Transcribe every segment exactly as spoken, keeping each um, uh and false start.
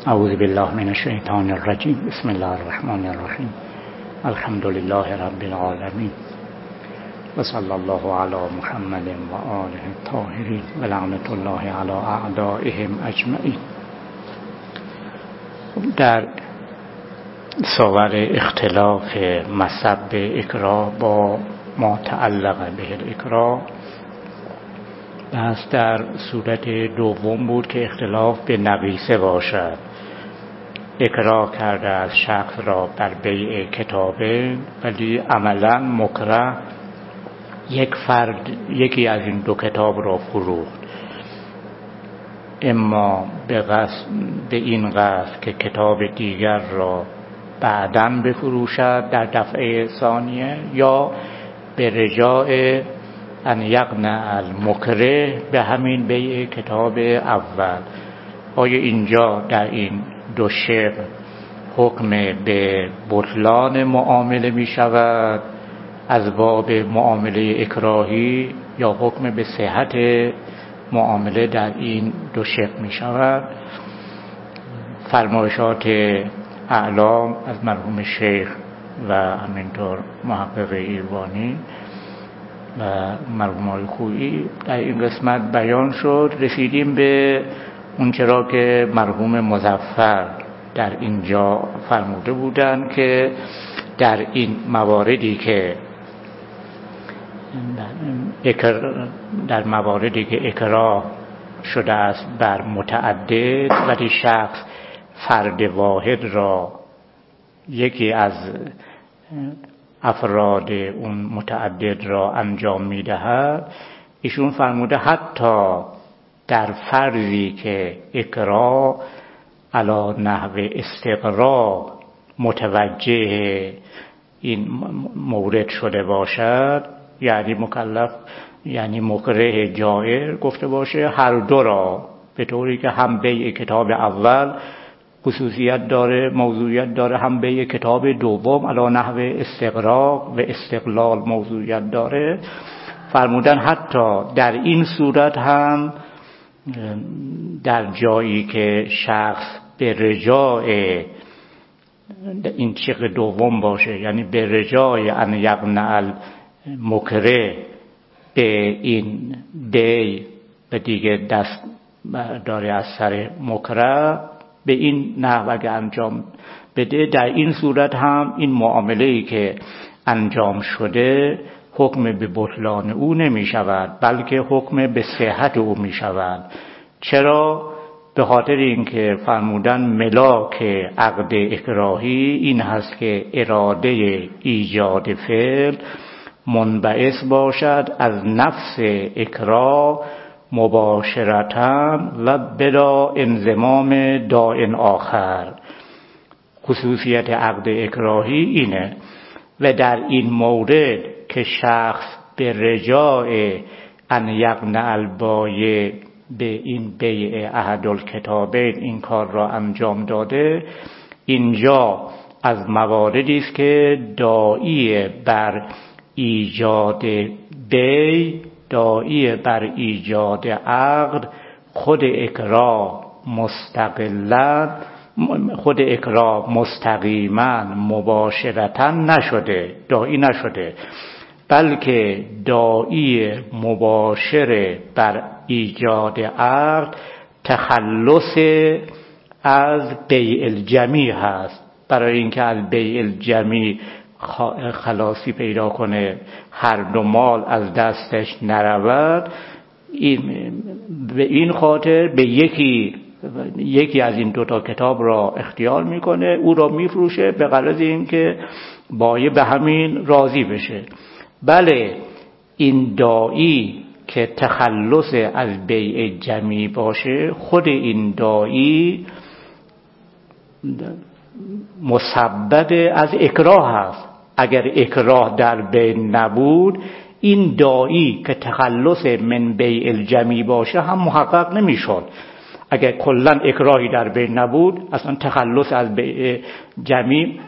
اعوذ بالله من الشیطان الرجیم. بسم الله الرحمن الرحیم. الحمد لله رب العالمین و صلی الله علی محمد و آله الطاهرین و لعنت الله علی اعدائهم اجمعین. در صور اختلاف مصب اکراه با ما تعلق به الاکراه، بس در صورت دوم بود که اختلاف به نقیصه باشد. اکراه کرده از شخص را بر بیع کتابه، ولی عملا مکره یک فرد یکی از این دو کتاب را فروخت، اما به قصد به این قصد که کتاب دیگر را بعداً بفروشد در دفعه ثانیه، یا به رجاء ان یقنع المکره به همین بیع کتاب اول. آیا اینجا در این دو شق حکم به بطلان معامله می شود از باب معامله اکراهی، یا حکم به صحت معامله در این دو شق می شود؟ فرمایشات اعلام از مرحوم شیخ و همینطور محقق ایرانی و مرحوم آقای خویی در این قسمت بیان شد. رسیدیم به اون چرا که مرحوم مظفر در اینجا فرموده بودند که در این مواردی که در مواردی که اکراه شده است بر متعدد، ولی شخص فرد واحد را یکی از افراد اون متعدد را انجام می‌دهد، ایشون فرموده حتی در فرضی که اکراه علی نحو استقرا متوجه این مورد شده باشد، یعنی مکلف یعنی مکره جائر گفته باشه هر دو را، به طوری که هم بیع کتاب اول خصوصیت داره، موضوعیت داره، هم بیع کتاب دوم علی نحو استقراق و استقلال موضوعیت داره، فرمودن حتی در این صورت هم در جایی که شخص به رجای این شق دوم باشه، یعنی به رجای ان یقنع المکره به این بی و دیگه دست داره از سر مکره به این نحو اگه انجام بده، در این صورت هم این معامله‌ای که انجام شده حکم به بطلان او نمی شود، بلکه حکم به صحت او می شود. چرا؟ به خاطر اینکه فرمودن ملاک عقد اکراهی این هست که اراده ایجاد فعل منبعث باشد از نفس اکراه مباشرتاً و بلا انضمام داعٍ آخر. خصوصیت عقد اکراهی اینه. و در این مورد که شخص به رجاء ان یقنع البایع به این بیع احد الکتابین این کار را انجام داده، اینجا از مواردی است که داعی بر ایجاد بیع، داعی بر ایجاد عقد، خود اکراه مستقلاً خود اکراه مستقیما مباشرتا نشده، داعی نشده، بلکه داعی مباشر بر ایجاد عقد تخلص از بیع الجمی هست. برای اینکه از بیع الجمی خلاصی پیدا کنه، هر دو مال از دستش نرود، این به این خاطر به یکی یکی از این دوتا کتاب را اختیار میکنه، او را میفروشه به غرض اینکه بایع به همین راضی بشه. بله، این داعی که تخلص از بیع جمی باشه، خود این داعی مسبب از اکراه هست. اگر اکراه در بین نبود، این داعی که تخلص من بیع الجمی باشه هم محقق نمیشد. اگر کلا اکراهی در بین نبود، اصلا تخلص از بیع جمی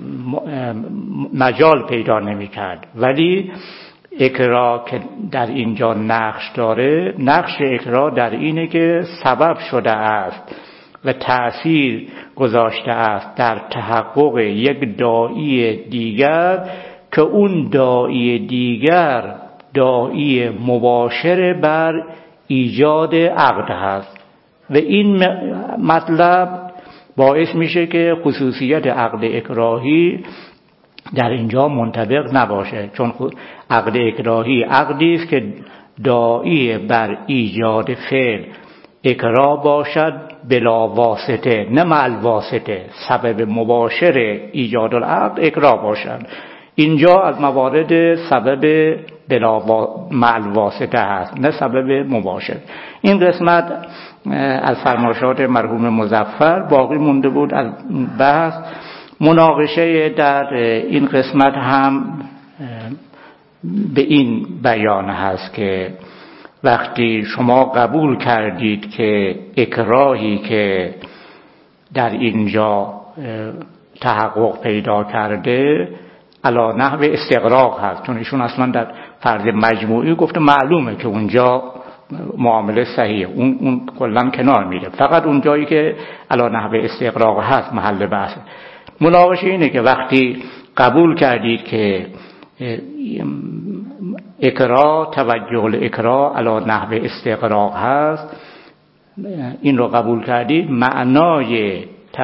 مجال پیدا نمی کرد. ولی اکراه که در اینجا نقش داره، نقش اکراه در اینه که سبب شده است و تأثیر گذاشته است در تحقق یک داعی دیگر که اون داعی دیگر داعی مباشر بر ایجاد عقد هست و این مطلب باعث میشه که خصوصیت عقد اکراهی در اینجا منطبق نباشه، چون عقد اکراهی عقدی است که داعی بر ایجاد فعل اکراه باشد بلا واسطه، نه مع الواسطه. سبب مباشر ایجاد العقد اکراه باشد. اینجا از موارد سبب بلا مع الواسطه هست، نه سبب مباشر. این قسمت از فرمایشات مرحوم مظفر باقی مونده بود از بحث. مناقشه در این قسمت هم به این بیان هست که وقتی شما قبول کردید که اکراهی که در اینجا تحقق پیدا کرده علی نحو استغراق هست، چون ایشون اصلا در فرض مجموعی گفته معلومه که اونجا معامله صحیحه، اون اون کلا کنار میره، فقط اون جایی که علی نحو استغراق هست محل بحث. مناقشه اینه که وقتی قبول کردید که اکراه توجه الاکراه علی نحو استغراق هست، این رو قبول کردید، معنای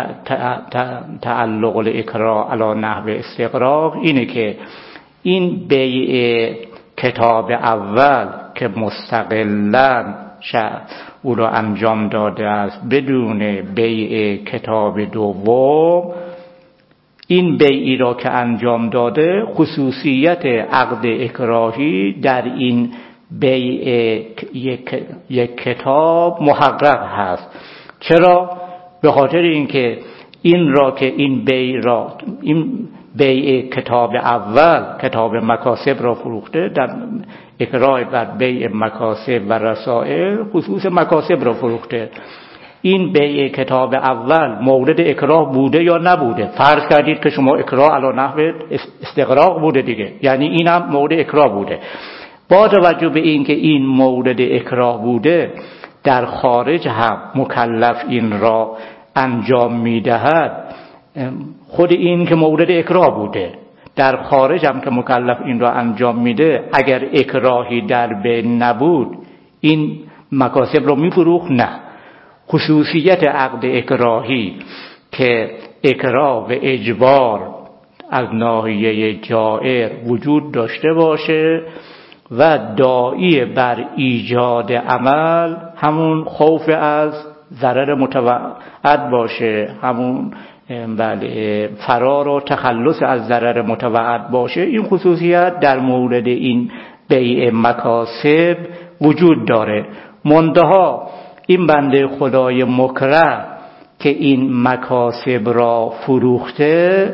تعلق الاکراه علی نحو استغراق اینه که این بیع کتاب اول که مستقلاً او رو انجام داده است بدون بیع کتاب دوم، این بیعی را که انجام داده خصوصیت عقد اکراهی در این بیع یک, یک کتاب محقق هست. چرا؟ به خاطر اینکه این را که این بیع را این بیع کتاب اول کتاب مکاسب را فروخته، در اکراه بر بیع مکاسب و رسائل خصوص مکاسب را فروخته. این بیع کتاب اول مورد اکراه بوده یا نبوده؟ فرض کردید که شما اکراه علی نحو استغراق بوده دیگه، یعنی این هم مورد اکراه بوده. با توجه به این که این مورد اکراه بوده، در خارج هم مکلف این را انجام میدهد. خود این که مورد اکراه بوده، در خارج هم که مکلف این را انجام میده، اگر اکراهی در بین نبود این مکاسب رو میفروخت؟ نه. خصوصیت عقد اکراهی که اکراه و اجبار از ناحیه جائر وجود داشته باشه و داعی بر ایجاد عمل همون خوف از ضرر متوعد باشه، همون بله فرار و تخلص از ضرر متوعد باشه. این خصوصیت در مورد این بیع مکاسب وجود داره. منتها این بنده خدای مکره که این مکاسب را فروخته،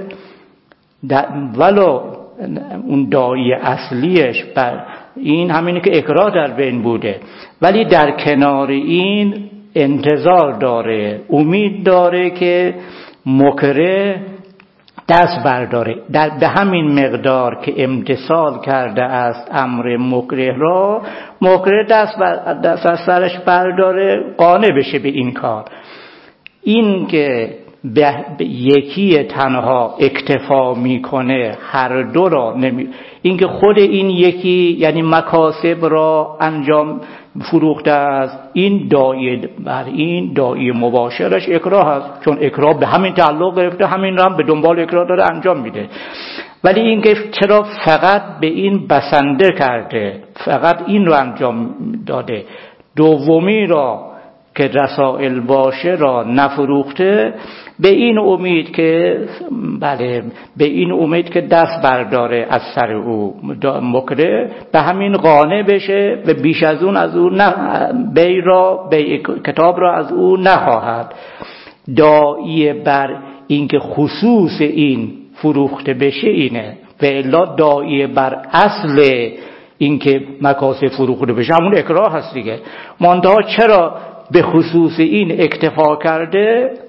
ولو اون داعی اصلیش بر این همینه که اکراه در بین بوده، ولی در کنار این انتظار داره، امید داره که مکره دست برداره، در به همین مقدار که امتثال کرده است امر مکره را، مکره دست, بر دست از سرش برداره، قانع بشه به این کار. این که به یکی تنها اکتفا میکنه، هر دو را نمی، این که خود این یکی یعنی مکاسب را انجام فروخته است، این داعی بر این داعی مباشرش اکراه است، چون اکراه به همین تعلق گرفته، همین را هم به دنبال اکراه داره انجام میده. ولی این که چرا فقط به این بسنده کرده، فقط این رو انجام داده، دومی را که رسائل باشه را نفروخته، به این امید که بله به این امید که دست برداره از سر او مکره، به همین قانع بشه و بیش از اون از او نه بی را بی کتاب را از او نخواهد. داعی بر اینکه خصوص این فروخته بشه اینه، و الا داعی بر اصل اینکه مکاسب فروخته بشه همون اکراه هست دیگه. منتها چرا به خصوص این اکتفا کرده؟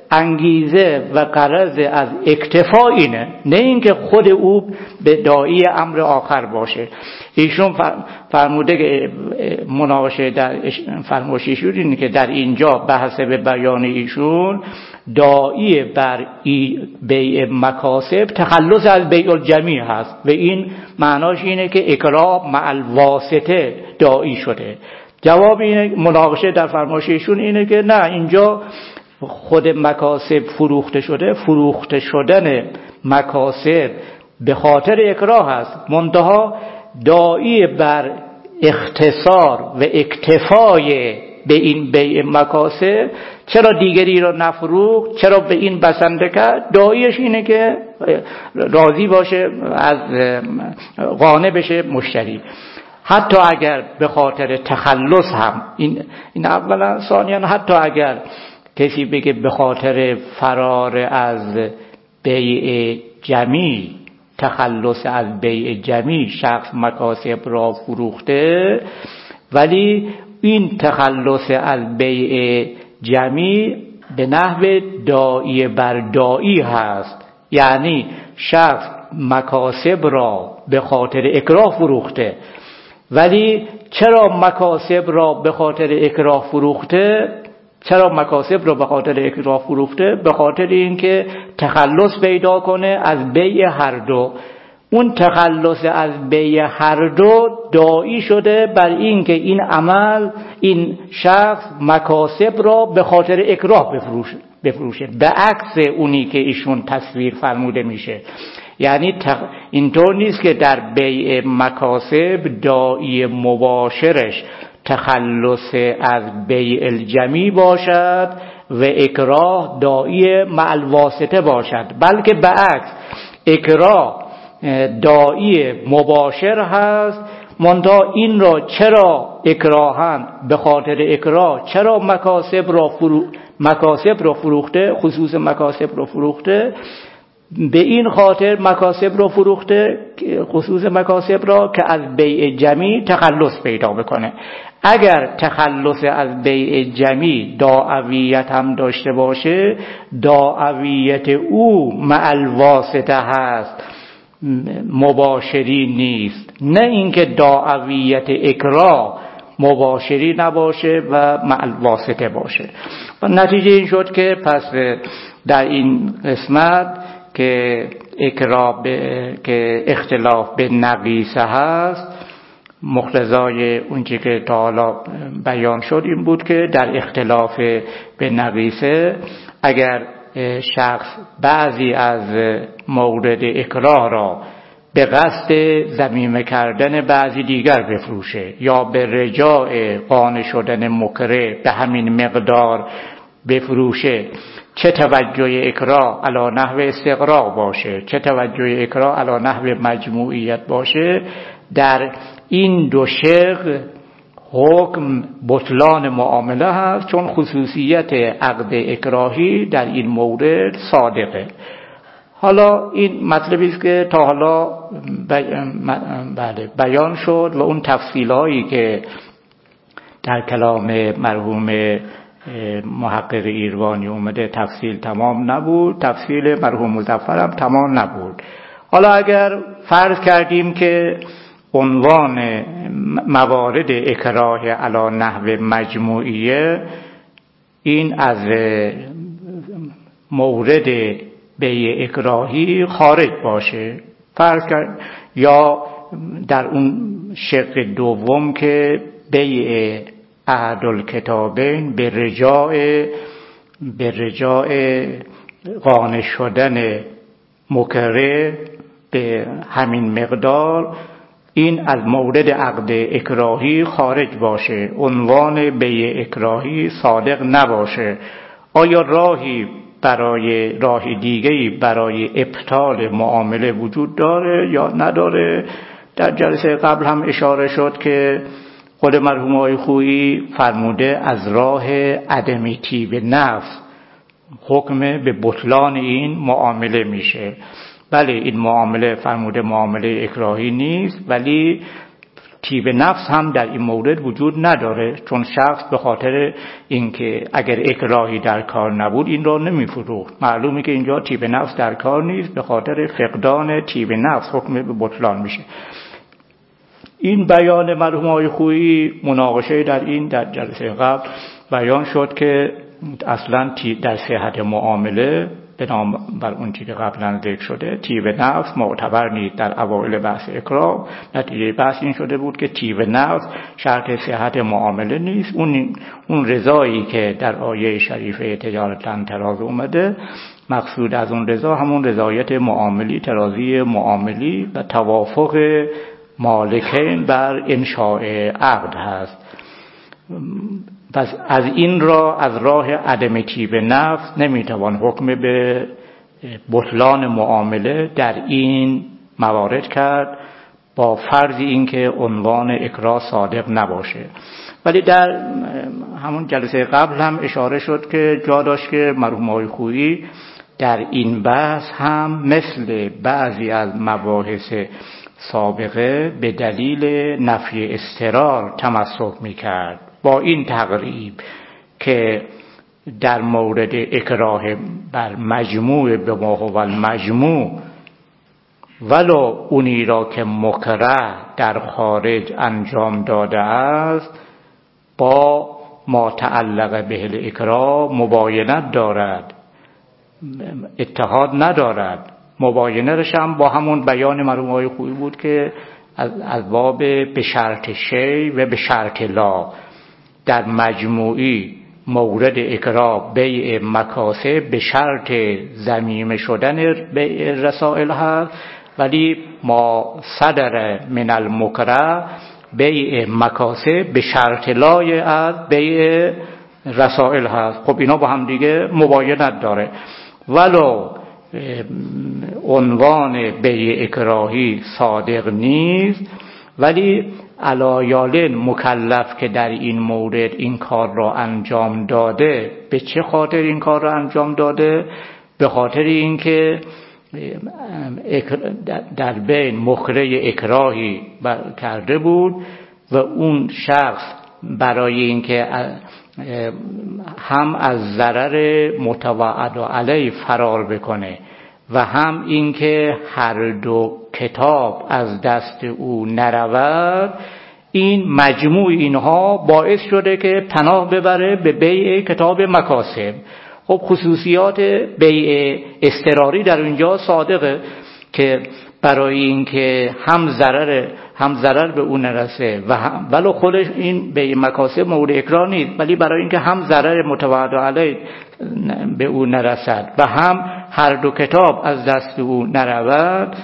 انگیزه و غرض از اکتفا اینه، نه اینکه خود او به داعی امر آخر باشه. ایشون فرموده که مناقشه در فرمایش ایشون اینه که در اینجا بحث به بیان ایشون داعی بر بیع مکاسب تخلص از بیع الجمیع هست و این معناش اینه که اکراه مع الواسطه داعی شده. جواب این مناقشه در فرمایش ایشون اینه که نه، اینجا خود مکاسب فروخته شده، فروخته شدن مکاسب به خاطر اکراه است، منتها داعی بر اختصار و اکتفای به این بیع مکاسب، چرا دیگری را نفروخت، چرا به این بسنده کرد، داعیش اینه که راضی باشه، از قانع بشه مشتری. حتی اگر به خاطر تخلص هم این این اولا، ثانیاً حتی اگر کسی بگه به خاطر فرار از بیع جمی، تخلص از بیع جمی شخص مکاسب را فروخته، ولی این تخلص از بیع جمی به نحو داعی بر داعی هست، یعنی شخص مکاسب را به خاطر اکراه فروخته. ولی چرا مکاسب را به خاطر اکراه فروخته؟ چرا مکاسب را به خاطر اکراه فروخته؟ به خاطر اینکه تخلص پیدا کنه از بیع هر دو. اون تخلص از بیع هر دو داعی شده بر اینکه این عمل، این شخص مکاسب را به خاطر اکراه بفروشه بفروشه به عکس اونی که ایشون تصویر فرموده میشه. یعنی تق... اینطور نیست که در بیع مکاسب داعی مباشرش تخلص از بیع الجمی باشد و اکراه داعی مع الواسطه باشد، بلکه به عکس اکراه داعی مباشر هست. منتها این را چرا اکراهن، به خاطر اکراه چرا مکاسب را فرو... مکاسب را فروخته، خصوص مکاسب را فروخته؟ به این خاطر مکاسب را فروخته، خصوص مکاسب را، که از بیع جمی تخلص پیدا بکنه. اگر تخلص از بیع جمی داعویت هم داشته باشه، داعویت او مع الواسطه هست، مباشری نیست. نه اینکه داعویت اکراه مباشری نباشه و مع الواسطه باشه. و نتیجه این شد که پس در این قسمت که اکراه که اختلاف به نقیصه هست، مقتضای اونچه که تا حالا بیان شد این بود که در اختلاف به نقیصه اگر شخص بعضی از مورد اکراه را به قصد ذمیمه کردن بعضی دیگر بفروشه یا به رجاء قانع شدن مکره به همین مقدار بفروشه، چه توجه اکراه علی نحو استغراق باشه، چه توجه اکراه علی نحو مجموعیت باشه، در این دو شق حکم بطلان معامله هست، چون خصوصیت عقد اکراهی در این مورد صادقه. حالا این مطلبی است که تا حالا بله بیان شد و اون تفصیلایی که در کلام مرحوم محقق ایروانی اومده تفصیل تمام نبود، تفصیل مرحوم مظفر هم تمام نبود. حالا اگر فرض کردیم که عنوان موارد اکراه علی نحو مجموعیه این از مورد بیع اکراهی خارج باشه، فرض کرد، یا در اون شق دوم که بیع عهد الکتابین به رجاء به رجاء قانع شدن مکره به همین مقدار، این از مورد عقد اکراهی خارج باشه، عنوان بیع اکراهی صادق نباشه. آیا راهی برای راه دیگه‌ای برای ابطال معامله وجود داره یا نداره؟ در جلسه قبل هم اشاره شد که خود مرحوم آقای خویی فرموده از راه عدم طیب نفس حکم به بطلان این معامله میشه. بله این معامله فرموده معامله اکراهی نیست، ولی طیب نفس هم در این مورد وجود نداره، چون شخص به خاطر اینکه اگر اکراهی در کار نبود این را نمیفروخت. معلومه که اینجا طیب نفس در کار نیست، به خاطر فقدان طیب نفس حکم به بطلان میشه. این بیان مرحوم آقای خویی مناقشه در این در جلسه قبل بیان شد که اصلا در صحت معامله بنام بر اون چیزی که قبلا ذکر شده طیب نفس معتبر نیست. در اوایل بحث اکراه نتیجه بحث این شده بود که طیب نفس شرط صحت معامله نیست. اون اون رضایی که در آیه شریفه تجارت لن تراض اومده، مقصود از اون رضا همون رضایت معاملی، تراضی معاملی و توافق مالکین بر انشاء عقد هست. پس از این را از راه عدم طیب نفس نمیتوان حکم به بطلان معامله در این موارد کرد، با فرض اینکه عنوان اکراه صادق نباشه. ولی در همون جلسه قبل هم اشاره شد که جا داشت که مرحوم آقای خویی در این بحث هم مثل بعضی از مباحث سابقه به دلیل نفی اضطرار تمسک میکرد، با این تقریب که در مورد اکراه بر مجموع به ما هو المجموع ولو اونی را که مکره در خارج انجام داده است با ما تعلق به الاکراه مباینت دارد، اتحاد ندارد. مباینه رش هم با همون بیان مرحوم آقای خویی بود که از, از باب به شرط شی و به شرط لا. در مجموعی مورد اکراه بیع مکاسب به شرط ضمیمه شدن بیع رسائل هست، ولی ما صدر من المکره بیع مکاسب به شرط لای از بیع رسائل هست. خب اینا با هم دیگه مباینت داره. ولو عنوان بیع اکراهی صادق نیست، ولی علایالن مکلف که در این مورد این کار را انجام داده، به چه خاطر این کار را انجام داده؟ به خاطر اینکه در بین مخره اکراهی کرده بود و اون شخص برای اینکه هم از ضرر متوعد علیه فرار بکنه و هم اینکه هر دو کتاب از دست او نرود، این مجموع اینها باعث شده که پناه ببره به بیع کتاب مکاسب. خب خصوصیات بیع اضطراری در اینجا صادقه که برای اینکه هم ضرر هم ضرر به اون نرسه و هم ولو خودش این بیع مکاسب مورد اکراه نیست، ولی برای اینکه هم ضرر متوعد علیه به او نرسد و هم هر دو کتاب از دست او نرود،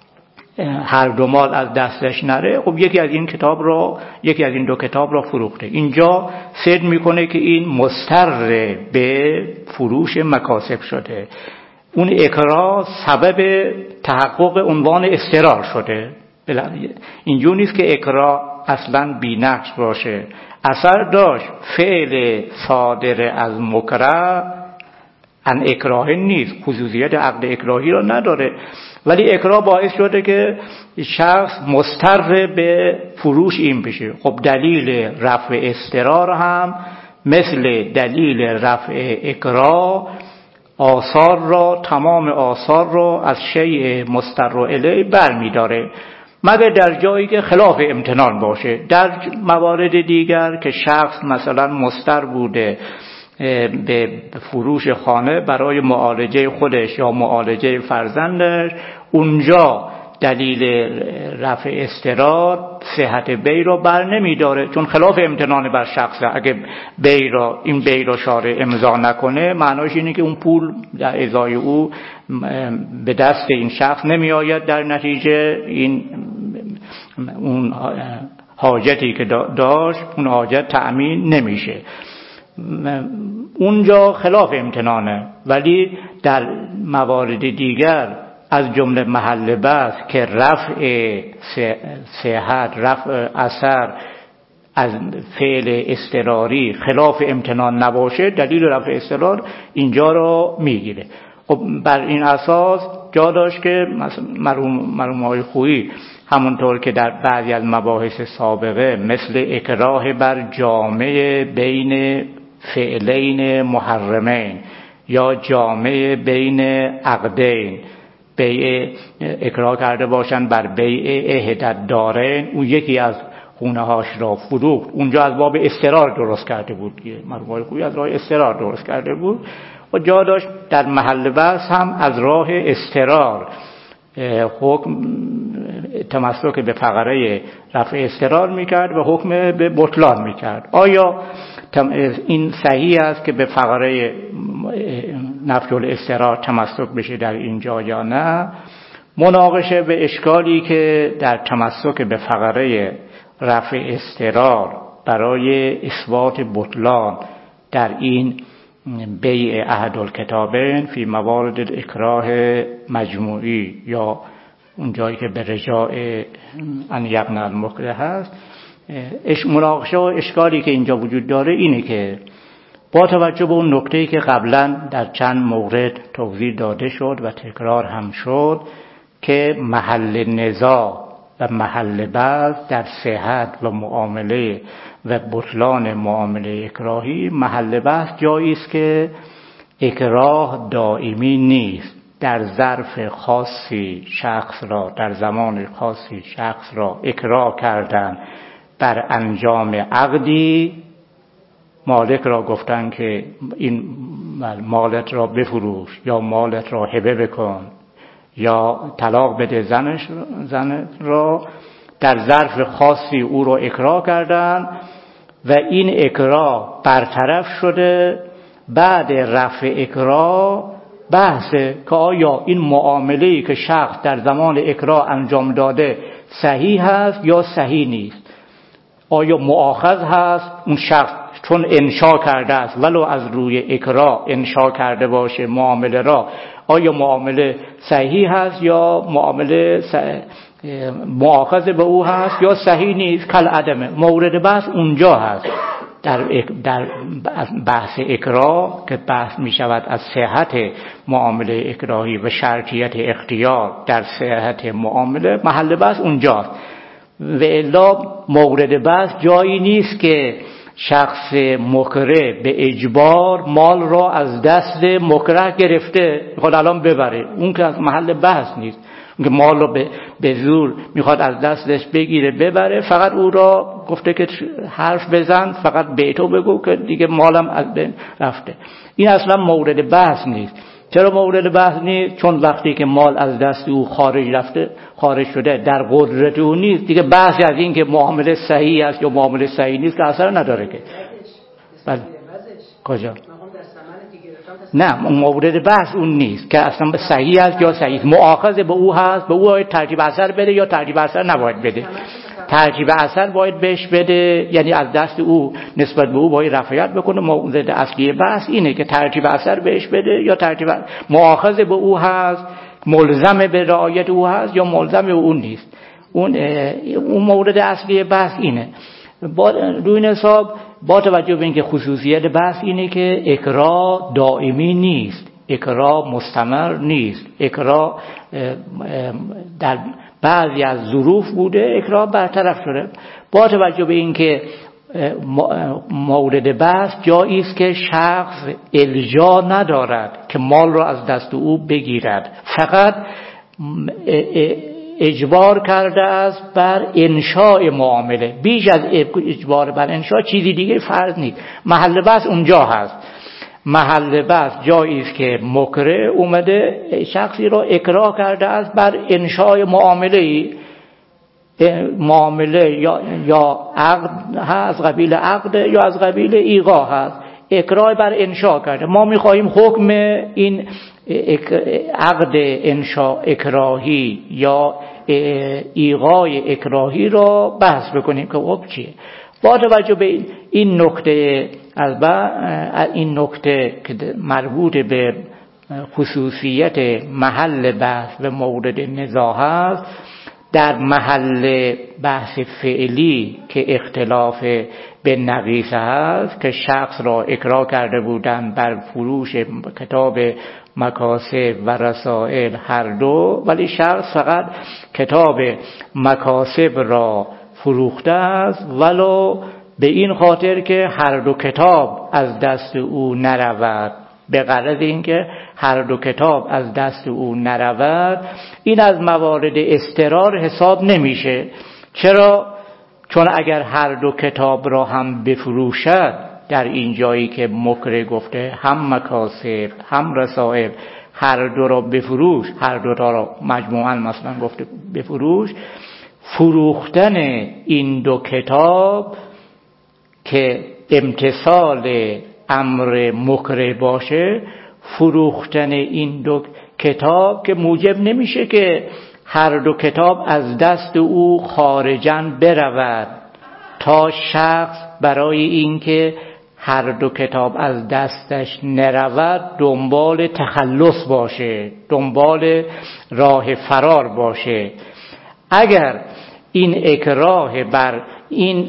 هر دو مال از دستش نره، خب یکی از این کتاب را یکی از این دو کتاب را فروخته. اینجا صد میکنه که این مضطر به فروش مکاسب شده. اون اکراه سبب تحقق عنوان اضطرار شده. اینجور نیست که اکراه اصلا بی نقص باشه، اثر داشت. فعل صادر از مکره ان اکراه نیست، خصوصیت عقد اکراهی را نداره، ولی اکراه باعث شده که شخص مضطر به فروش این بشه. خب دلیل رفع اضطرار هم مثل دلیل رفع اکراه آثار را تمام آثار را از شیء مضطر الیه بر می داره، مگر در جایی که خلاف امتنان باشه. در موارد دیگر که شخص مثلا مضطر بوده به فروش خانه برای معالجه خودش یا معالجه فرزندش، اونجا دلیل رفع اضطرار صحت بی را بر نمی داره، چون خلاف امتنان بر شخصه. اگه بی را این بی را شارع امضا نکنه، معناش اینه که اون پول در ازای او به دست این شخص نمی آید، در نتیجه این اون حاجتی که داشت اون حاجت تأمین نمیشه. اونجا خلاف امتنانه. ولی در موارد دیگر از جمله محل بحث که رفع صحت، رفع اثر از فعل اضطراری خلاف امتنان نباشه، دلیل رفع اضطرار اینجا رو میگیره. خب بر این اساس جا داشت که مرحوم آقای خویی همونطور که در بعضی از مباحث سابقه مثل اکراه بر جامع بین فعلین محرمین یا جامع بین عقدین، بیع اکراه کرده باشن بر بیع احدى دارین، اون یکی از خونه هاش را فروخت، اونجا از باب استرار درست کرده بود، مرغوب خوی از راه استرار درست کرده بود و جا داشت در محل بحث هم از راه استرار حکم تمسک به فقره رفع استرار میکرد و حکم به بطلان میکرد. آیا این صحیح است که به فقره نفی الاسترار تمسک بشه در اینجا یا نه؟ مناقشه به اشکالی که در تمسک به فقره رفع استرار برای اثبات بطلان در این بیع احد الکتابین فی موارد الاکراه مجموعی یا اون جایی که به رجاء ان یقنع المکره هست، مناقشه و اشکالی که اینجا وجود داره اینه که با توجه به اون نکته‌ای که قبلا در چند مورد توضیح داده شد و تکرار هم شد که محل نزاع و محل بحث در صحت و معامله و بطلان معامله اکراهی، محل بحث جایی است که اکراه دائمی نیست. در ظرف خاصی شخص را، در زمان خاصی شخص را اکراه کردن بر انجام عقدی، مالک را گفتن که این مالت را بفروش یا مالت را هبه بکن یا طلاق بده زنش زن را، در ظرف خاصی او را اکراه کردن و این اکراه برطرف شده. بعد رفع اکراه بحثه که آیا این معامله‌ای که شخص در زمان اکراه انجام داده صحیح هست یا صحیح نیست، آیا مؤاخذ هست اون شخص چون انشا کرده است ولو از روی اکراه انشا کرده باشه معامله را، آیا معامله صحیح هست یا معامله مؤاخذ به او هست یا صحیح نیست. کل عدمه. مورد بحث اونجا هست در در بحث اکراه که بحث می شود از صحت معامله اکراهی و شرطیت اختیار در صحت معامله، محل بحث اونجاست. و الا مورد بحث جایی نیست که شخص مکره به اجبار مال را از دست مکره گرفته میخواد الان ببره، اون که از محل بحث نیست. اون که مال را به, به زور میخواد از دستش بگیره ببره، فقط او را گفته که حرف بزن، فقط به تو بگو که دیگه مالم از بین رفته. این اصلا مورد بحث نیست. چرا مورد بحث نیست؟ چون وقتی که مال از دست او خارج رفته، خارج شده، در قدرت او نیست دیگه، بحثی از این که معامله صحیح است یا معامله صحیح نیست که اثر نداره که. بله. کجا؟ نه، مورد بحث اون نیست که اصلا صحیح است یا صحیح است. مؤاخذه به او هست، به او باید ترتیب اثر بده یا ترتیب اثر نباید بده. ترتیب اثر باید بهش بده، یعنی از دست او نسبت به او باید رفاقت بکنه. مورد اصلی بحث اینه که ترتیب اثر بهش بده یا ترتیب مؤاخذه به او هست، ملزم به رعایت او هست یا ملزم به اون نیست. اون اون مورد اصلی بحث اینه. با روی این حساب با توجه به اینکه خصوصیت بحث اینه که اکراه دائمی نیست، اکراه مستمر نیست، اکراه در بعضی از ظروف بوده اکراه برطرف شده. با توجه به اینکه مورد بحث جایی است که شخص الجا ندارد که مال را از دست او بگیرد، فقط اجبار کرده است بر انشاء معامله. بیش از اجبار بر انشاء چیزی دیگه فرض نیست. محل بحث اونجا هست. محل بحث جایی است که مکره اومده شخصی را اکراه کرده است بر انشاء معامله، معامله یا یا عقد هست، از قبیل عقد یا از قبیل ایقاع هست، اکراه بر انشاء کرده. ما می‌خواهیم حکم این عقد انشاء اکراهی یا ایقاع اکراهی را بحث بکنیم که حکم چیه. با توجه به این نکته از این نکته که مربوط به خصوصیت محل بحث و مورد نزاع است، در محل بحث فعلی که اختلاف به نقیصه هست که شخص را اکراه کرده بودند بر فروش کتاب مکاسب و رسائل هر دو، ولی شخص فقط کتاب مکاسب را فروخته است، ولو به این خاطر که هر دو کتاب از دست او نرود، به غرض اینکه هر دو کتاب از دست او نرود. این از موارد اضطرار حساب نمیشه. چرا؟ چون اگر هر دو کتاب را هم بفروشد، در این جایی که مکره گفته هم مکاسب هم رسائل هر دو را بفروش، هر دو تا را مجموعاً مثلا گفته بفروش، فروختن این دو کتاب که امتثال امر مکره باشه، فروختن این دو کتاب که موجب نمیشه که هر دو کتاب از دست او خارجاً برود، تا شخص برای اینکه هر دو کتاب از دستش نرود دنبال تخلص باشه، دنبال راه فرار باشه. اگر این اکراه بر این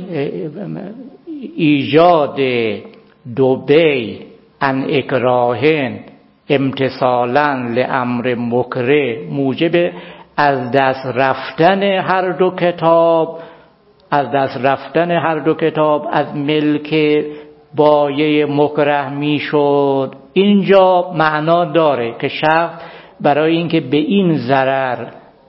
ایجاد دو بی ان اکراهن امتثالا لامر مکره موجب از دست رفتن هر دو کتاب، از دست رفتن هر دو کتاب از ملک بایه مکره میشد، اینجا معنا داره که شخص برای اینکه به این ضرر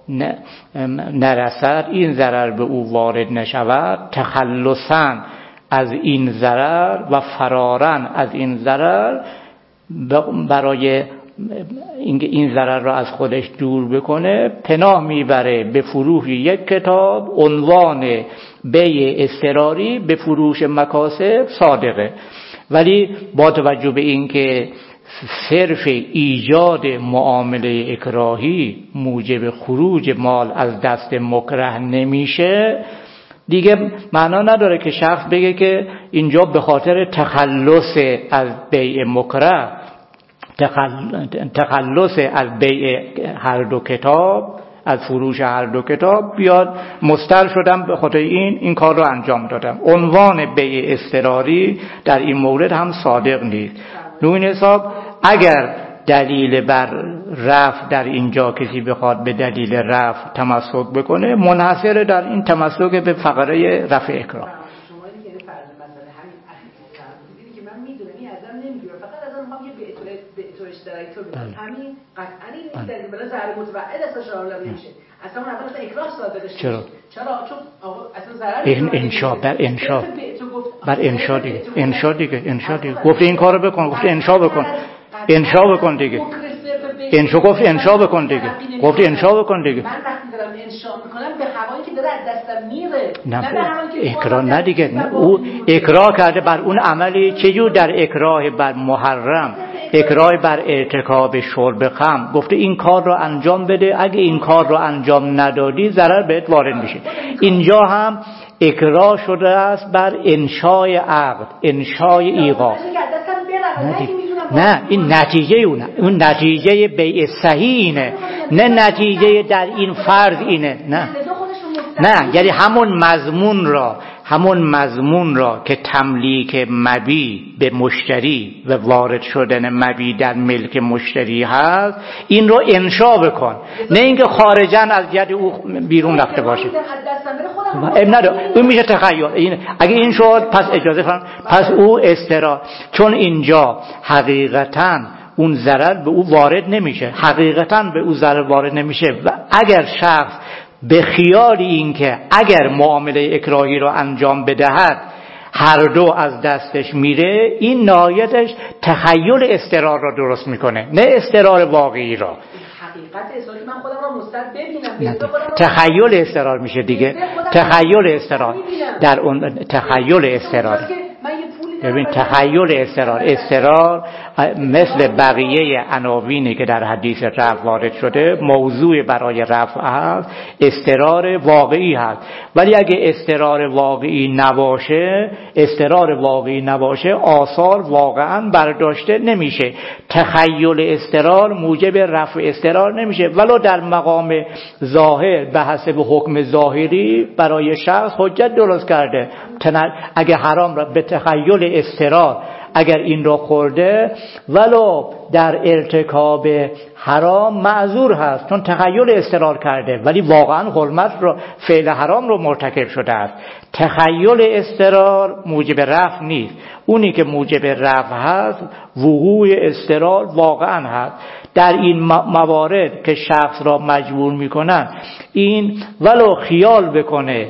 نرسد، این ضرر به او وارد نشود، تخلصاً از این ضرر و فراراً از این ضرر، برای اینکه این ضرر را از خودش دور بکنه پناه میبره به فروش یک کتاب، عنوان بیع اضطراری به فروش مکاسب صادقه. ولی با توجه به اینکه صرف ایجاد معامله اکراهی موجب خروج مال از دست مکره نمیشه، دیگه معنا نداره که شخص بگه که اینجا به خاطر تخلص از بیع مکره، تخلص از بیع هر دو کتاب، از فروش هر دو کتاب بیاد مستر شدم به خاطر این این کار رو انجام دادم. عنوان بیع اضطراری در این مورد هم صادق نیست. نوع حساب اگر دلیل بر رفع در اینجا کسی بخواد به دلیل رفع تمسک بکنه، منحصر در این تمسک به فقره رفع اکراه. شما دیگه این فرض مثلا همین اخیری که من میدونم این ازم نمیگیره، فقط ازم میخوام یه به طور اشتراکی تو بدم، همین قطعا این دلیل بلا ضرر متوعد اصلا شامل نمیشه. اصلا اون اول اصلا اکراه صادقش نمیشه. چرا؟ چرا؟ چون اصلا ضرر این انشا بر انشا بر انشا دیگه انشا دیگه انشا دیگه گفت این کارو بکن، گفت انشا بکن، انشا بکن دیگه، انشا گفت انشا بکن دیگه، گفت انشا بکن دیگه. من وقتی دارم انشا میکنم به هوایی که داره از دستم میره، نه به هوایی که اکراه نه دیگه، او اکراه کرده بر اون عملی. چجور در اکراه بر محرم، اکراه بر ارتکاب شرب خمر گفته این کار رو انجام بده، اگه این کار رو انجام ندادی ضرر بهت وارد میشه. اینجا هم اکراه شده است بر انشای عقد، انشای ایقاع. نه این نتیجه اونه، اون نتیجه بیع صحیح اینه، نه نتیجه در این فرض اینه. نه نه یعنی همون مضمون را همون مضمون را که تملیک مبی به مشتری و وارد شدن مبی در ملک مشتری هست، این رو انشا بکن، نه اینکه خارجاً از ید او بیرون رفته باشه. نه اون میشه تخیل. این اگه این شد پس اجازه فرم، پس او استرا، چون اینجا حقیقتاً اون ضرر به او وارد نمیشه، حقیقتاً به او ضرر وارد نمیشه. و اگر شخص به خیال این که اگر معامله اکراهی رو انجام بدهد هر دو از دستش میره، این نهایتش تخیل استرار را درست میکنه، نه استرار واقعی را. حقیقت استرار من خودم را مستعد ببینم، تخیل استرار میشه دیگه، تخیل استرار در اون تخیل استرار. ببین تخیل استرار، استرار مثل بقیه عناوینی که در حدیث رفع وارد شده موضوع برای رفع هست، استرار واقعی هست. ولی اگه استرار واقعی نباشه، استرار واقعی نباشه آثار واقعا برداشته نمیشه. تخیل استرار موجب رفع استرار نمیشه، ولو در مقام ظاهر به حسب حکم ظاهری برای شخص حجت درست کرده. اگر حرام را به تخیل اضطرار اگر این را خورده ولو در ارتکاب حرام معذور هست، چون تخیل اضطرار کرده، ولی واقعا حرمت را فعل حرام رو مرتکب شده است. تخیل اضطرار موجب رفع نیست، اونی که موجب رفع هست وقوع اضطرار واقعا هست. در این موارد که شخص را مجبور میکنن این ولو خیال بکنه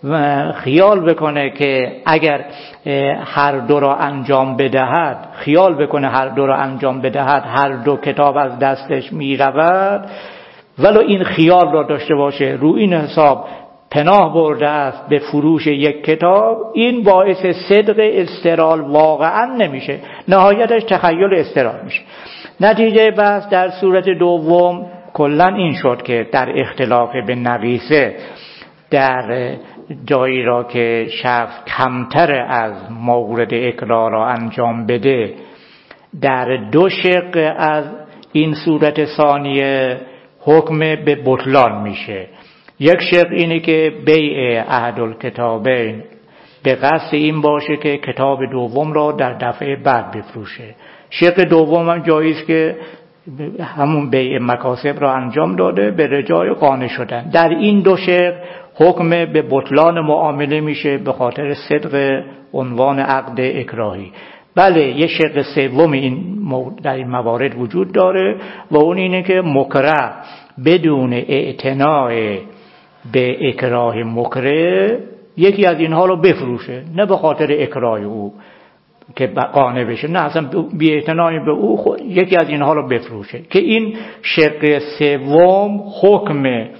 خیال بکنه که اگر هر دو را انجام بدهد خیال بکنه هر دو را انجام بدهد هر دو کتاب از دستش میرود، ولو این خیال را داشته باشه رو این حساب پناه برده است به فروش یک کتاب، این باعث صدق استرال واقعا نمیشه، نهایتش تخیل استرال میشه. نتیجه بحث در صورت دوم کلا این شد که در اختلاف به نقیصه در جایی را که شخص کمتر از مورد اکراه را انجام بده در دو شق از این صورت ثانیه حکم به بطلان میشه. یک شق اینه که بیع احدالکتابین به قصد این باشه که کتاب دوم را در دفعه بعد بفروشه. شق دوم هم جاییست که همون بیع مکاسب را انجام داده به رجای قانع شدن. در این دو شق حکم به بطلان معامله میشه به خاطر صدق عنوان عقد اکراهی. بله یه شق سوم این در این موارد وجود داره و اون اینه که مکره بدون اعتناع به اکراه مکره یکی از اینها رو بفروشه، نه به خاطر اکراه او که قانع بشه، نه اصلا بی اعتناعی به او خود یکی از اینها رو بفروشه، که این شق سوم حکم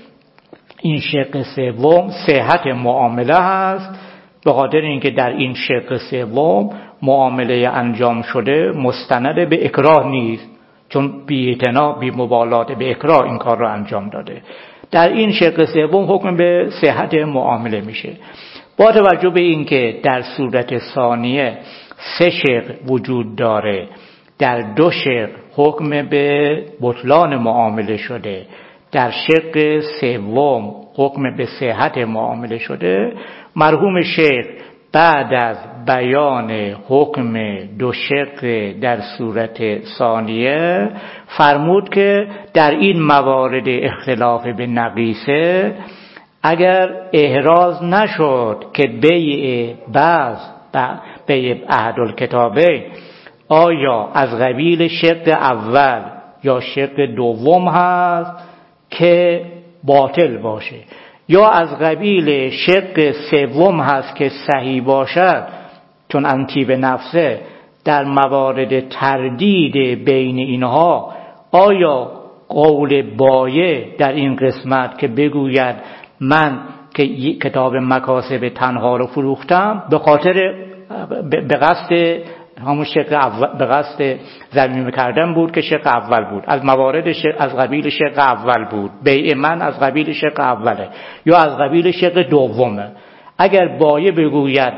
این شق سوم صحت معامله هست، به خاطر اینکه در این شق سوم معامله انجام شده مستند به اکراه نیست، چون بی اعتنا بی مبالات به اکراه این کار را انجام داده. در این شق سوم حکم به صحت معامله میشه. با توجه به اینکه در صورت ثانیه سه شق وجود داره، در دو شق حکم به بطلان معامله شده، در شق سوم حکم به صحت معامله شده، مرحوم شیخ بعد از بیان حکم دو شق در صورت ثانیه فرمود که در این موارد اختلاف به نقیصه اگر احراز نشد که بیع بعض بیع احدالکتابین آیا از قبیل شق اول یا شق دوم هست که باطل باشه، یا از قبیل شق سوم هست که صحیح باشد، چون انتیب نفسه در موارد تردید بین اینها آیا قول بایع در این قسمت که بگوید من که کتاب مکاسب تنها رو فروختم به خاطر به قصد همون شق اول به قصد ضمیمه کردن بود که شق اول بود، از موارد شق از قبیل شق اول بود، بیع من از قبیل شق اوله یا از قبیل شق دومه. اگر بایع بگوید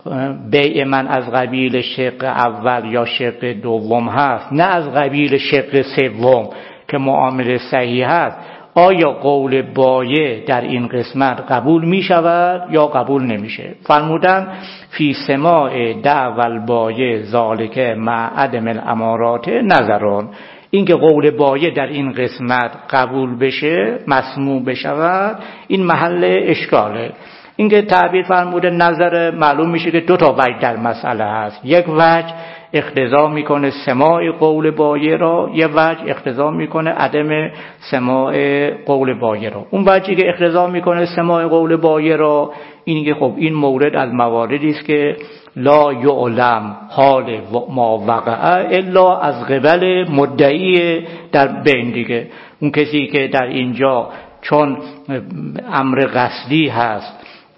بیع من از قبیل شق اول یا شق دوم هست نه از قبیل شق سوم که معامله صحیح هست، آیا قول بایع در این قسمت قبول می شود یا قبول نمیشه؟ فرمودن فی سماع دعوی البایع ذالک مع عدم الامارات نظران، این که قول بایع در این قسمت قبول بشه مسموع بشود این محل اشکاله. این که تعبیر فرموده نظر، معلوم میشه که دو تا وجه در مسئله هست. یک وجه اقتضا میکنه سماع قول بایع را، یک وجه اقتضا میکنه عدم سماع قول بایع را. اون وجهی که اقتضا میکنه سماع قول بایع را اینی که خب این مورد از مواردی است که لا یعلم حال ما وقع الا از قبل مدعی در بین دیگه. اون کسی که در اینجا چون امر قصدی هست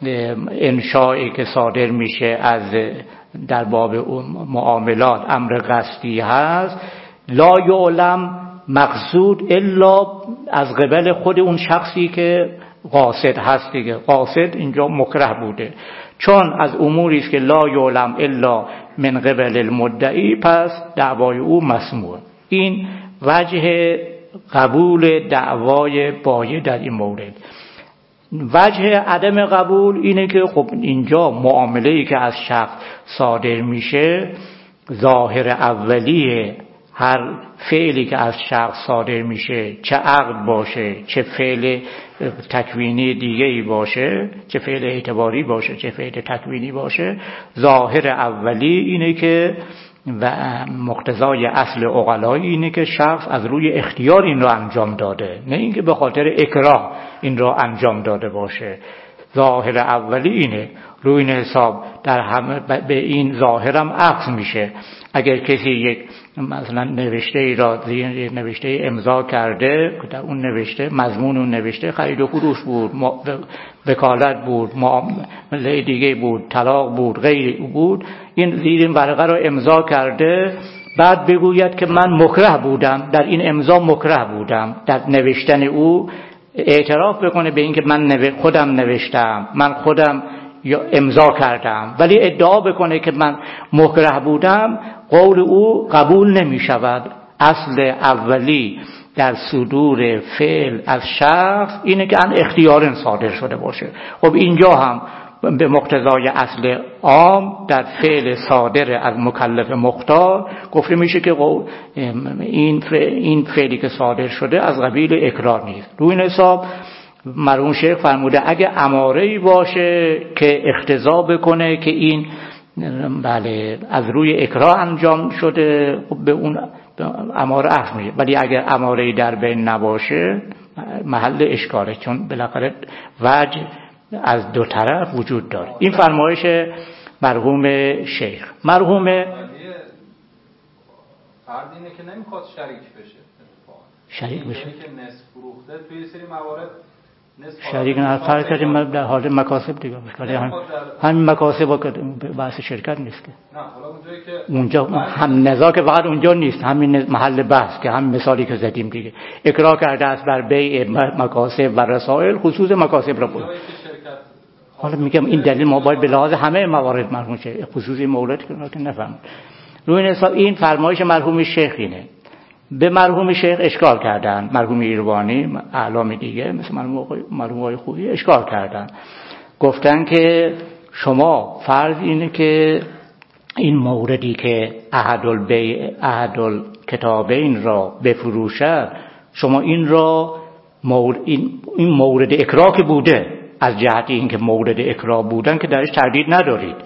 انشایی که صادر میشه از در باب معاملات امر قصدی هست، لا یعلم مقصود الا از قبل خود اون شخصی که قاصد هست دیگه. قاصد اینجا مکره بوده، چون از اموری است که لا یعلم الا من قبل المدعی پس دعوای او مسموع. این وجه قبول دعوای بایع در این مورد. وجه عدم قبول اینه که خب اینجا معامله‌ای که از شخص صادر میشه، ظاهر اولیه هر فعلی که از شخص صادر میشه، چه عقد باشه، چه فعل تکوینی دیگه‌ای باشه، چه فعل اعتباری باشه، چه فعل تکوینی باشه، ظاهر اولی اینه که و مقتضای اصل عقلایی اینه که شخص از روی اختیار این رو انجام داده، نه اینکه به خاطر اکراه این رو انجام داده باشه. ظاهر اولی اینه. روی این حساب در همه به این ظاهرم عکس میشه. اگر کسی یک مثلا نوشته ای را یک نوشته امضا کرده، در اون نوشته مضمون اون نوشته خرید و فروش بود، وکالت بود، معامله دیگه بود، طلاق بود، غیر بود، این زیر این ورقه را امضا کرده، بعد بگوید که من مکره بودم، در این امضا مکره بودم، در نوشتن او اعتراف بکنه به این که من خودم نوشتم، من خودم یا امضا کردم، ولی ادعا بکنه که من مکره بودم، قول او قبول نمی شود. اصل اولی در صدور فعل از شخص اینه که ان اختیار صادر شده باشه. خب اینجا هم به مقتضای اصل عام در فعل صادر از مکلف مختار گفته میشه که این این فعلی که صادر شده از قبیل اکراه نیست. روی این حساب مرحوم شیخ فرموده اگه اماره‌ای باشه که اقتضا بکنه که این بله از روی اکراه انجام شده، به اون اماره اخذ میشه، ولی اگر اماره‌ای در بین نباشه محل اشکاله، چون بالاخره وجه از دو طرف وجود داره. این فرمایش مرحوم شیخ. مرحوم فرد اینه که نمیخواد شریک بشه، شریک بشه که نصف فروخته توی سری موارد شریک نه، فرق کردیم در حال مکاسب دیگه باشه، هم همین مکاسب با بحث شرکت نیست که نه. حالا اونجایی که اونجا هم نزاع که فقط اونجا نیست، همین محل بحث که هم مثالی که زدیم دیگه، اکراه کرده است بر بیع مکاسب و رسائل، خصوص مکاسب را بود. حالا میگم این دلیل ما باید به لحاظ همه موارد مرحوم شه، خصوصی مورد که نفهم. روی این حساب این فرمایش مرحوم شیخ اینه. به مرحوم شیخ اشکال کردن، مرحوم ایروانی، اعلام دیگه مثل مرحوم آقای خویی اشکال کردن، گفتن که شما فرض اینه که این موردی که احد البیع احد الکتابین را بفروشد، شما این را مورد این, این مورد اکراه که بوده، از جهت اینکه مورد اکراه بودن که درش تردید ندارید،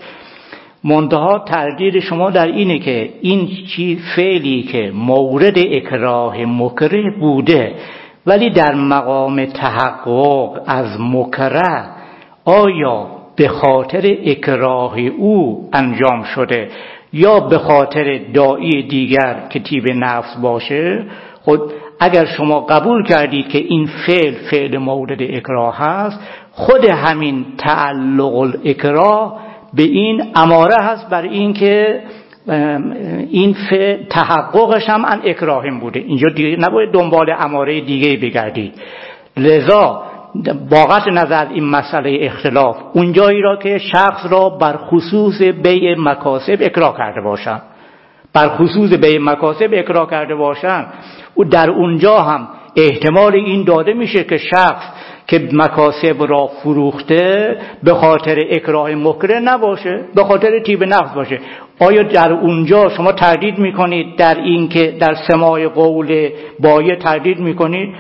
منتها تردید شما در اینه که این چیز فعلی که مورد اکراه مکره بوده ولی در مقام تحقق از مکره، آیا به خاطر اکراه او انجام شده یا به خاطر داعی دیگر که طیب نفس باشه؟ خود اگر شما قبول کردید که این فعل فعل مورد اکراه هست، خود همین تعلق الاکراه به این اماره هست بر این که این فعل تحققش هم ان اکراهم بوده. اینجا دیگه نباید دنبال اماره دیگه بگردید. لذا با قطع نظر این مسئله اختلاف اونجایی را که شخص را بر خصوص بیع مکاسب اکراه کرده باشن، بر خصوص بیع مکاسب اکراه کرده باشن، و در اونجا هم احتمال این داده میشه که شخص که مکاسب را فروخته به خاطر اکراه مکره نباشه، به خاطر طیب نفس باشه. آیا در اونجا شما تردید میکنید در این که در سماع قول بایع تردید میکنید؟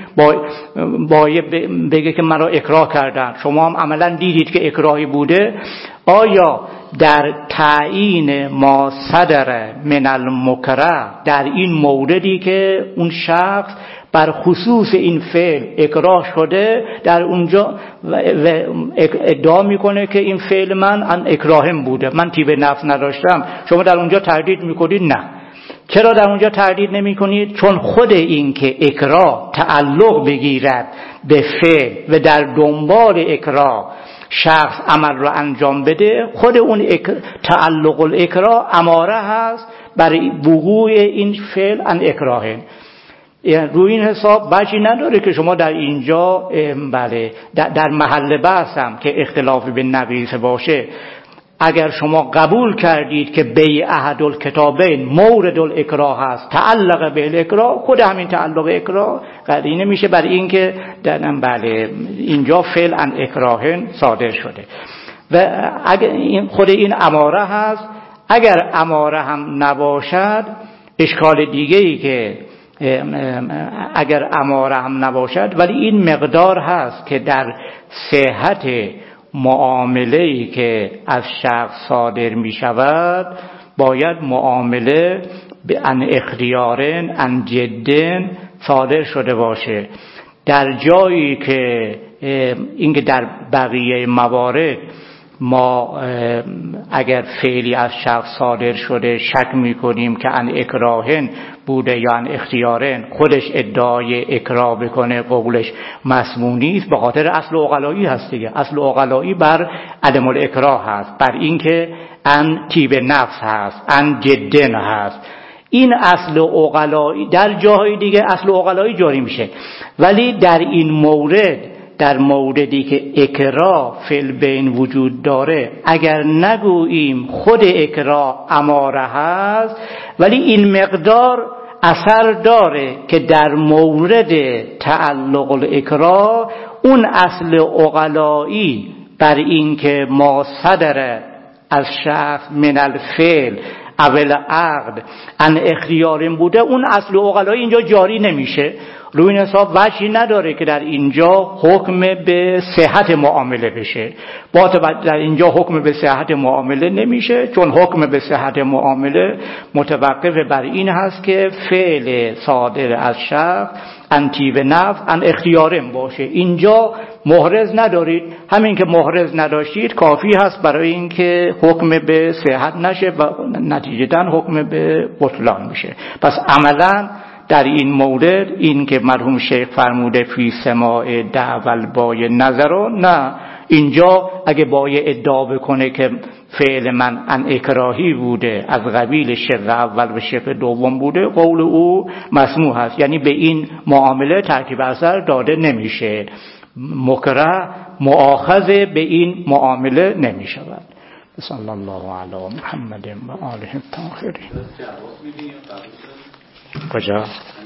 بایع بگه که مرا اکراه کردن، شما هم عملا دیدید که اکراهی بوده، آیا در تعیین ما صدر من المکره، در این موردی که اون شخص بر خصوص این فعل اکراه شده، در اونجا ادعا میکنه که این فعل من ان اکراهم بوده، من طیب نفس نداشتم، شما در اونجا تردید میکنید؟ نه. چرا در اونجا تردید نمی کنید؟ چون خود این که اکراه تعلق بگیرد به فعل و در دنبال اکراه شخص عمل را انجام بده، خود اون تعلق الاکراه اماره هست برای وقوع این فعل ان اکراهه. روی این حساب وجهی نداره که شما در اینجا بله در, در محل بحث هم که اختلافی به نویسه باشه اگر شما قبول کردید که بی احد الکتابین مورد الاکراه هست، تعلق به الاکراه، خود همین تعلق اکراه قرینه میشه بر این که دنم بله اینجا فعل ان اکراهن صادر شده. و اگر این خود این اماره هست، اگر اماره هم نباشد اشکال دیگه ای که اگر اماره هم نباشد ولی این مقدار هست که در صحت معامله‌ای که از شخص صادر می شود باید معامله به ان اختیارن ان جدن صادر شده باشه. در جایی که اینکه در بقیه موارد ما اگر فعلی از شخص صادر شده شک میکنیم که ان اکراهن بوده یا ان اختیارن، خودش ادعای اکراه بکنه قولش مسمونی است، به خاطر اصل عقلایی هست دیگه. اصل عقلایی بر عدم الاکراه هست، بر اینکه ان تیب نفس هست، ان جدن هست. این اصل عقلایی در جاهای دیگه اصل عقلایی جاری میشه، ولی در این مورد، در موردی که اکراه فی البین وجود داره، اگر نگوییم خود اکراه اماره هست ولی این مقدار اثر داره که در مورد تعلق الاکراه اون اصل عقلایی بر این که ما صدر از شخص من الفعل اول عقد ان اختیارم بوده، اون اصل عقلایی اینجا جاری نمیشه. روی این حساب وجهی نداره که در اینجا حکم به صحت معامله بشه. با در اینجا حکم به صحت معامله نمیشه، چون حکم به صحت معامله متوقف بر این هست که فعل صادر از شخص انتی به نفس ان اختیارم باشه. اینجا محرز ندارید، همین که محرز نداشتید کافی هست برای اینکه حکم به صحت نشه و نتیجتاً حکم به بطلان میشه. پس عملاً در این مورد این که مرحوم شیخ فرموده فی سماع دعوال بای نظران، نه، اینجا اگه بای ادعا بکنه که فعل من ان اکراهی بوده از قبیل شق اول و شق دوم بوده، قول او مسموع هست، یعنی به این معامله ترتیب اثر داده نمیشه، مکره مؤاخذ به این معامله نمیشود. صلی الله علی محمد و آله الطاهرین. کجا؟